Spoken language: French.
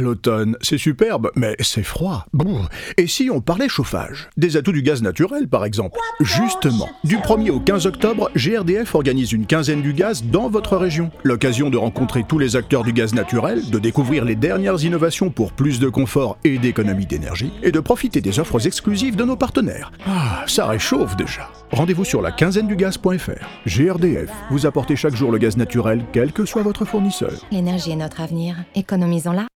l'automne, c'est superbe, mais c'est froid. Brrr. Et si on parlait chauffage? Des atouts du gaz naturel, par exemple. Justement, du 1er au 15 octobre, GRDF organise une quinzaine du gaz dans votre région. L'occasion de rencontrer tous les acteurs du gaz naturel, de découvrir les dernières innovations pour plus de confort et d'économie d'énergie, et de profiter des offres exclusives de nos partenaires. Ah, ça réchauffe déjà. Rendez-vous sur la quinzaine-du-gaz.fr. GRDF, vous apportez chaque jour le gaz naturel, quel que soit votre fournisseur. L'énergie est notre avenir. Économisons-la.